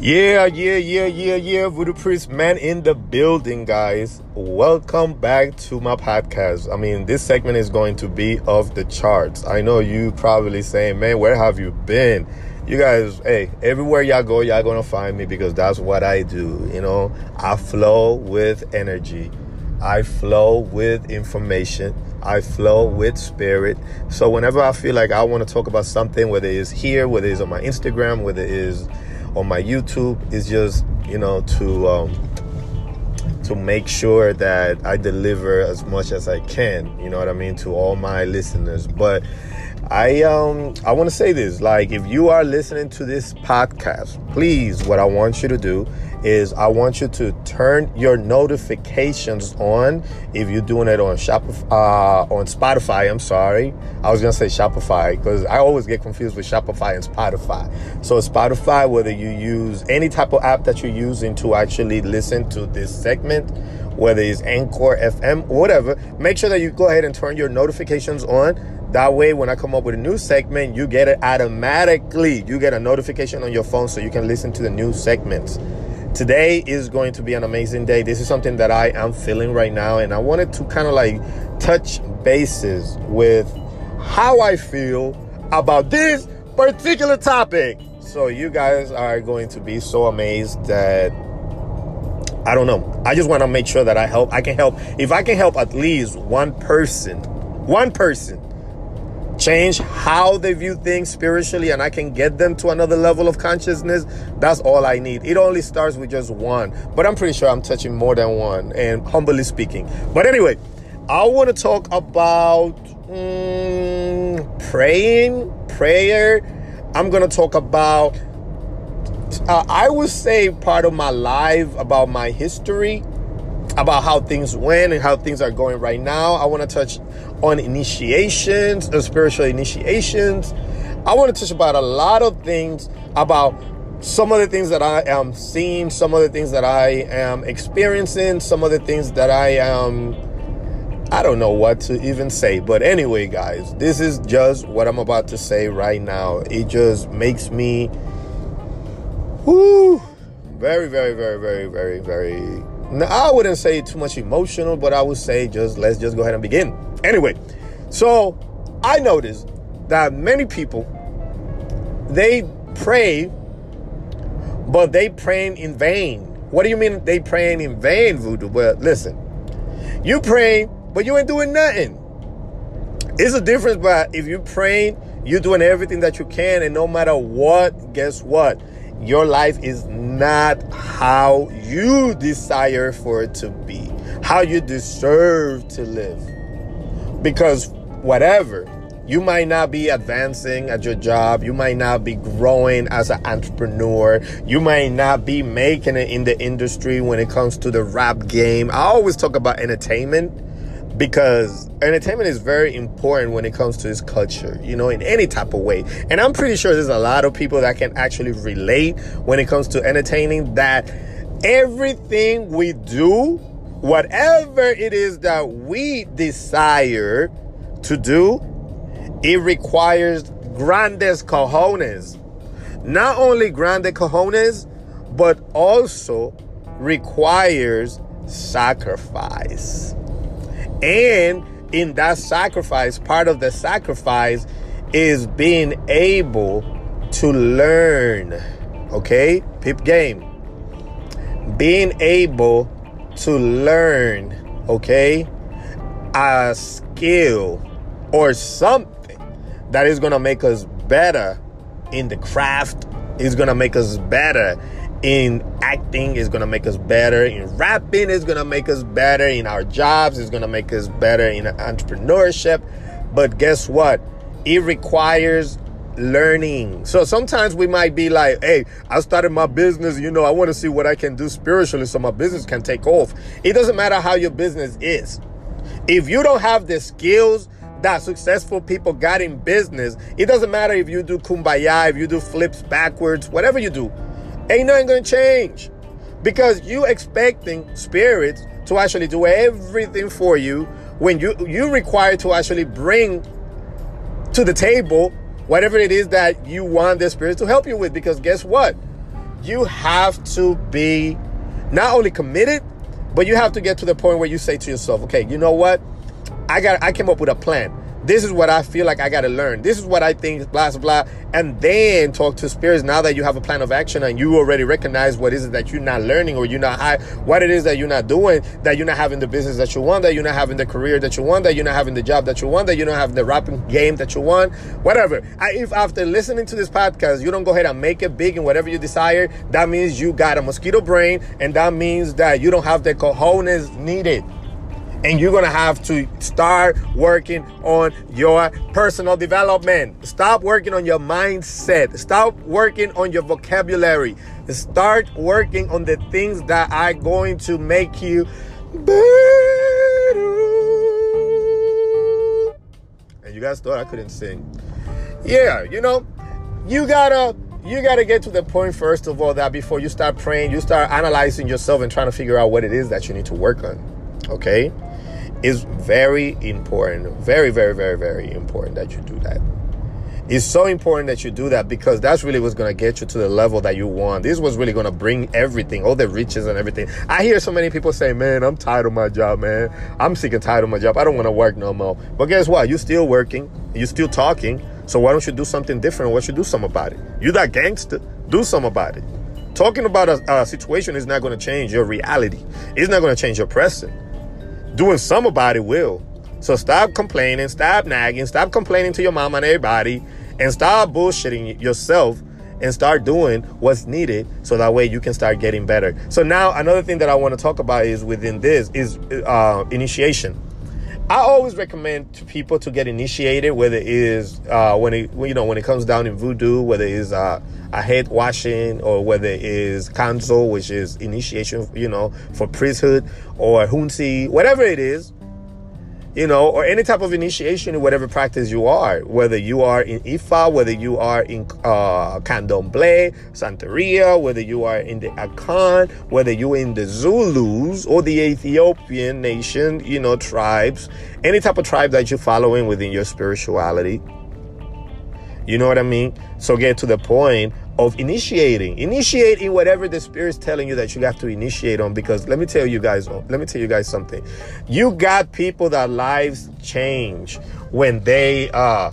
Yeah. Voodoo Priest Man in the building, guys. Welcome back to my podcast. I mean, this segment is going to be off the charts. I know you probably saying, man, where have you been? You guys, hey, everywhere y'all go, y'all gonna find me because that's what I do. You know, I flow with energy. I flow with information. I flow with spirit. So whenever I feel like I want to talk about something, whether it's here, whether it's on my Instagram, whether it is on my YouTube, it's just, you know, to make sure that I deliver as much as I can, you know what I mean, to all my listeners. But I want to say this, like, if you are listening to this podcast, please, what I want you to do is I want you to turn your notifications on. If you're doing it on Spotify, I'm sorry. I was going to say Shopify because I always get confused with Shopify and Spotify. So Spotify, whether you use any type of app that you're using to actually listen to this segment, whether it's Anchor FM or whatever, make sure that you go ahead and turn your notifications on. That way, when I come up with a new segment, you get it automatically. You get a notification on your phone so you can listen to the new segments. Today is going to be an amazing day. This is something that I am feeling right now, and I wanted to kind of like touch bases with how I feel about this particular topic. So you guys are going to be so amazed that I don't know. I just want to make sure that I can help. If I can help at least one person change how they view things spiritually, and I can get them to another level of consciousness, that's all I need. It only starts with just one, but I'm pretty sure I'm touching more than one, and humbly speaking. But anyway, I want to talk about prayer. I'm going to talk about, I would say, part of my life, about my history, about how things went and how things are going right now. I want to touch on initiations, spiritual initiations. I want to touch about a lot of things, about some of the things that I am seeing, some of the things that I am experiencing, some of the things that I don't know what to even say. But anyway, guys, this is just what I'm about to say right now. It just makes me very, I wouldn't say too much emotional, but I would say let's just go ahead and begin. Anyway, so I noticed that many people, they pray, but they praying in vain. What do you mean they praying in vain, Voodoo? Well, listen, you praying, but you ain't doing nothing. It's a difference, but if you praying, you're doing everything that you can, and no matter what, guess what? Your life is not how you desire for it to be, how you deserve to live. Because whatever, you might not be advancing at your job, you might not be growing as an entrepreneur, you might not be making it in the industry when it comes to the rap game. I always talk about entertainment, because entertainment is very important when it comes to this culture, you know, in any type of way. And I'm pretty sure there's a lot of people that can actually relate when it comes to entertaining, that everything we do, whatever it is that we desire to do, it requires grandes cojones. Not only grande cojones, but also requires sacrifice. And in that sacrifice, part of the sacrifice is being able to learn, okay? Pip game. Being able to learn, okay, a skill or something that is going to make us better in the craft, is going to make us better in acting, is going to make us better in rapping, is going to make us better in our jobs, is going to make us better in entrepreneurship. But guess what? It requires learning. So sometimes we might be like, hey, I started my business, you know, I want to see what I can do spiritually so my business can take off. It doesn't matter how your business is. If you don't have the skills that successful people got in business, it doesn't matter if you do kumbaya, if you do flips backwards, whatever you do, ain't nothing gonna change, because you expecting spirits to actually do everything for you when you require to actually bring to the table whatever it is that you want the spirit to help you with. Because guess what? you have to be not only committed, but you have to get to the point where you say to yourself, okay, you know what? I came up with a plan. This is what I feel like I got to learn. This is what I think, blah, blah, blah. And then talk to spirits now that you have a plan of action and you already recognize what is it that you're not learning or you're not high, what it is that you're not doing, that you're not having the business that you want, that you're not having the career that you want, that you're not having the job that you want, that you're not having the rapping game that you want, whatever. If after listening to this podcast, you don't go ahead and make it big in whatever you desire, that means you got a mosquito brain, and that means that you don't have the cojones needed. And you're going to have to start working on your personal development. Stop working on your mindset. Stop working on your vocabulary. Start working on the things that are going to make you better. And you guys thought I couldn't sing. Yeah, you know, you gotta get to the point, first of all, that before you start praying, you start analyzing yourself and trying to figure out what it is that you need to work on. Okay? It's very important, very, very, very, very important that you do that. It's so important that you do that because that's really what's going to get you to the level that you want. This was really going to bring everything, all the riches and everything. I hear so many people say, man, I'm tired of my job, man. I'm sick and tired of my job. I don't want to work no more. But guess what? You're still working. You're still talking. So why don't you do something different? Why don't you do something about it? You're that gangster. Do something about it. Talking about a situation is not going to change your reality. It's not going to change your present. Doing some about it will. So stop complaining, stop nagging, stop complaining to your mom and everybody, and stop bullshitting yourself and start doing what's needed so that way you can start getting better. So now another thing that I want to talk about is within this is initiation. I always recommend to people to get initiated, whether it is when it comes down in voodoo, whether it is a head washing, or whether it is kanzo, which is initiation, for priesthood, or hunsi, whatever it is, or any type of initiation in whatever practice you are, whether you are in Ifa, whether you are in Candomblé, Santeria, whether you are in the Akan, whether you're in the Zulus or the Ethiopian nation, tribes, any type of tribe that you're following within your spirituality. You know what I mean? So get to the point of initiating whatever the Spirit's telling you that you have to initiate on, because let me tell you guys something. You got people that lives change when they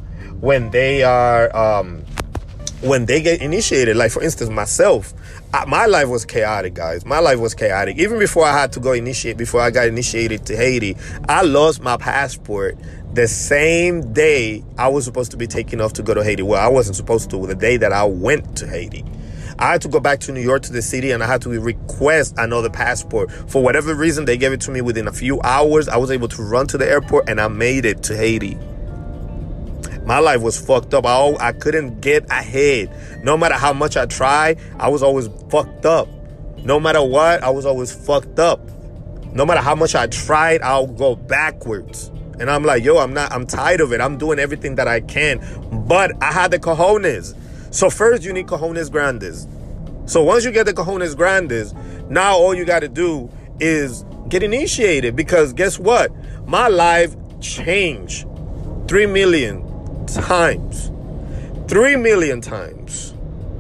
get initiated. Like, for instance, myself, my life was chaotic, guys. My life was chaotic. Even before I had to before I got initiated to Haiti, I lost my passport the same day I was supposed to be taking off to go to Haiti. Well, I wasn't supposed to. The day that I went to Haiti, I had to go back to New York to the city, and I had to request another passport. For whatever reason, they gave it to me within a few hours. I was able to run to the airport, and I made it to Haiti. My life was fucked up. I couldn't get ahead. No matter how much I tried, I was always fucked up. No matter what, I was always fucked up. No matter how much I tried, I'll go backwards. And I'm like, I'm tired of it. I'm doing everything that I can. But I had the cojones. So first you need cojones grandes. So once you get the cojones grandes, now all you got to do is get initiated. Because guess what? My life changed 3 million times. 3 million times.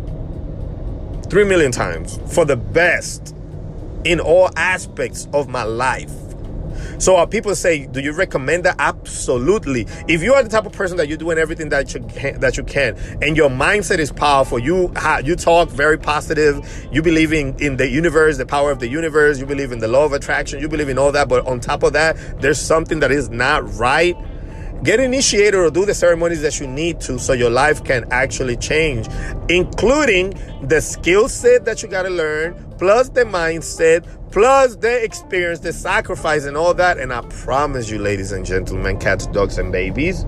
3 million times for the best in all aspects of my life. So people say, do you recommend that? Absolutely. If you are the type of person that you're doing everything that you can, and your mindset is powerful, you talk very positive, you believe in the universe, the power of the universe, you believe in the law of attraction, you believe in all that, but on top of that, there's something that is not right, get initiated or do the ceremonies that you need to so your life can actually change, including the skill set that you got to learn, plus the mindset, plus the experience, the sacrifice, and all that. And I promise you, ladies and gentlemen, cats, dogs, and babies,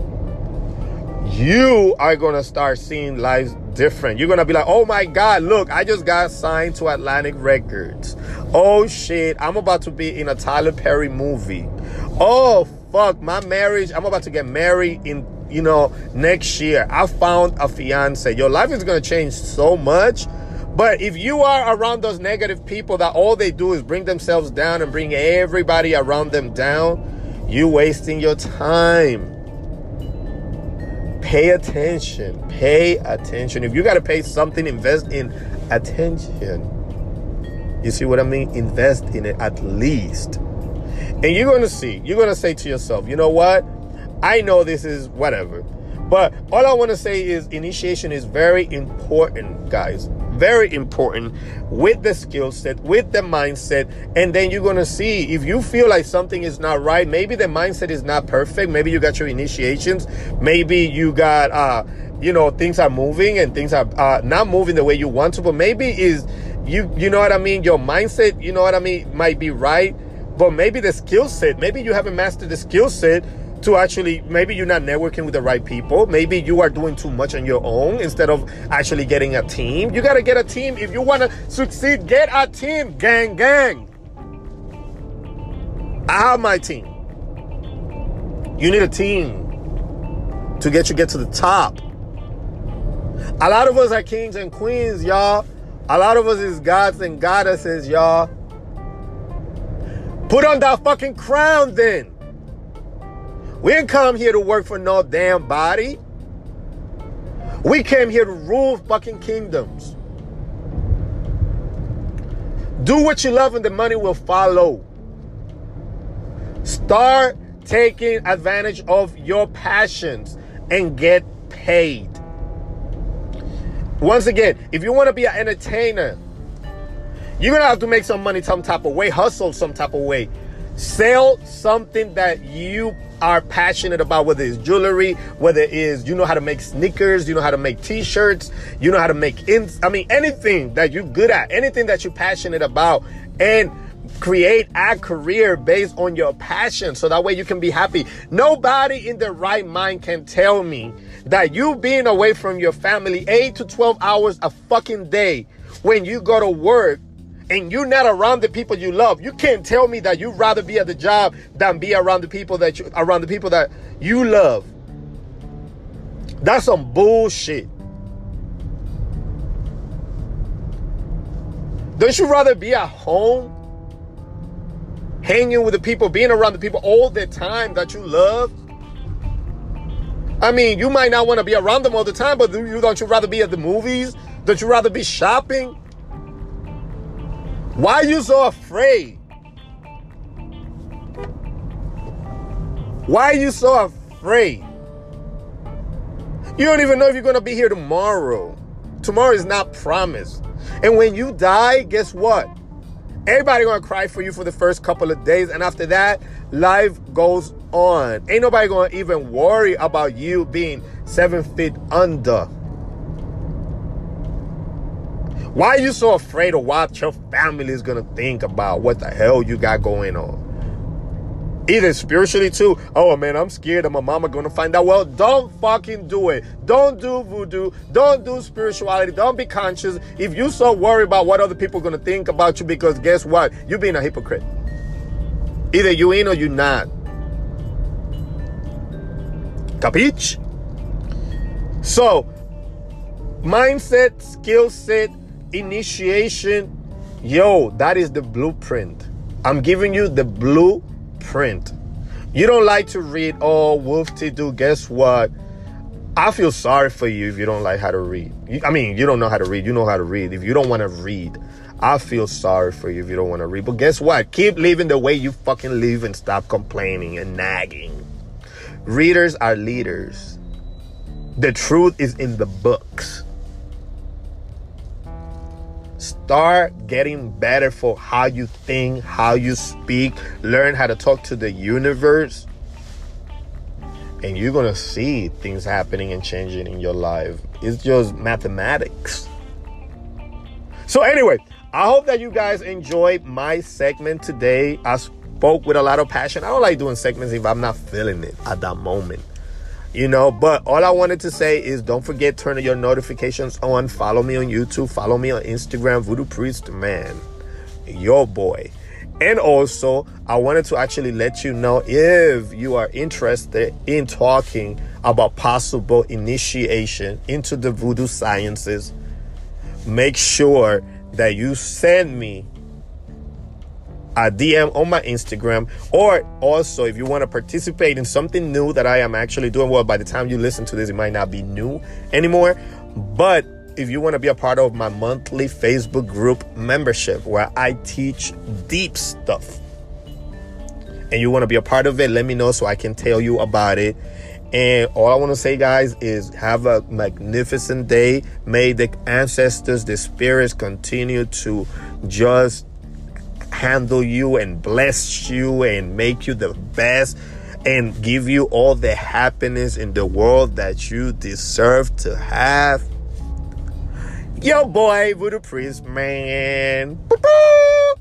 you are going to start seeing lives different. You're going to be like, oh my God, look, I just got signed to Atlantic Records. Oh shit, I'm about to be in a Tyler Perry movie. Oh fuck, my marriage, I'm about to get married in, next year. I found a fiance. Your life is going to change so much. But if you are around those negative people that all they do is bring themselves down and bring everybody around them down, you're wasting your time. Pay attention. Pay attention. If you got to pay something, invest in attention. You see what I mean? Invest in it at least. And you're going to see. You're going to say to yourself, you know what? I know this is whatever. But all I want to say is initiation is very important, guys. Very important with the skill set, with the mindset. And then you're going to see if you feel like something is not right. Maybe the mindset is not perfect. Maybe you got your initiations. Maybe you got, things are moving and things are not moving the way you want to. But maybe you know what I mean? Your mindset, you know what I mean, might be right. But maybe the skill set, maybe you haven't mastered the skill set to actually, maybe you're not networking with the right people. Maybe you are doing too much on your own instead of actually getting a team. You got to get a team. If you want to succeed, get a team. Gang. I have my team. You need a team to get to the top. A lot of us are kings and queens, y'all. A lot of us is gods and goddesses, y'all. Put on that fucking crown then. We didn't come here to work for no damn body. We came here to rule fucking kingdoms. Do what you love and the money will follow. Start taking advantage of your passions and get paid. Once again, if you want to be an entertainer, you're going to have to make some money some type of way, hustle some type of way. Sell something that you are passionate about, whether it's jewelry, whether it is, you know how to make sneakers, you know how to make t-shirts, you know how to make, anything that you're good at, anything that you're passionate about, and create a career based on your passion so that way you can be happy. Nobody in their right mind can tell me that you being away from your family 8 to 12 hours a fucking day when you go to work and you're not around the people you love. You can't tell me that you'd rather be at the job than be around the people that you love. That's some bullshit. Don't you rather be at home, hanging with the people, being around the people all the time that you love? I mean, you might not want to be around them all the time, but don't you rather be at the movies? Don't you rather be shopping? Why are you so afraid? Why are you so afraid? You don't even know if you're going to be here tomorrow. Tomorrow is not promised. And when you die, guess what? Everybody going to cry for you for the first couple of days. And after that, life goes on. Ain't nobody going to even worry about you being 7 feet under. Why are you so afraid of what your family is going to think about what the hell you got going on? Either spiritually too. Oh man, I'm scared that my mama going to find out. Well, don't fucking do it. Don't do voodoo. Don't do spirituality. Don't be conscious. If you so worried about what other people are going to think about you, because guess what? You're being a hypocrite. Either you in or you not. Capiche? So, mindset, skill set, initiation, that is the blueprint. I'm giving you the blueprint. You don't like to read, wolf-de-doo, guess what? I feel sorry for you if you don't like how to read. You don't know how to read. You know how to read. If you don't want to read, I feel sorry for you if you don't want to read. But guess what? Keep living the way you fucking live and stop complaining and nagging. Readers are leaders. The truth is in the books. Start getting better for how you think, how you speak. Learn how to talk to the universe. And you're going to see things happening and changing in your life. It's just mathematics. So anyway, I hope that you guys enjoyed my segment today. I spoke with a lot of passion. I don't like doing segments if I'm not feeling it at that moment. But all I wanted to say is don't forget, turn your notifications on. Follow me on YouTube. Follow me on Instagram, Voodoo Priest Man, your boy. And also, I wanted to actually let you know, if you are interested in talking about possible initiation into the voodoo sciences, make sure that you send me a DM on my Instagram. Or also, if you want to participate in something new that I am actually doing, well, by the time you listen to this, it might not be new anymore. But if you want to be a part of my monthly Facebook group membership where I teach deep stuff, and you want to be a part of it, let me know so I can tell you about it. And all I want to say, guys, is have a magnificent day. May the ancestors, the spirits, continue to just handle you and bless you and make you the best and give you all the happiness in the world that you deserve to have. Yo, boy, Voodoo Priest, man. Boo-boo!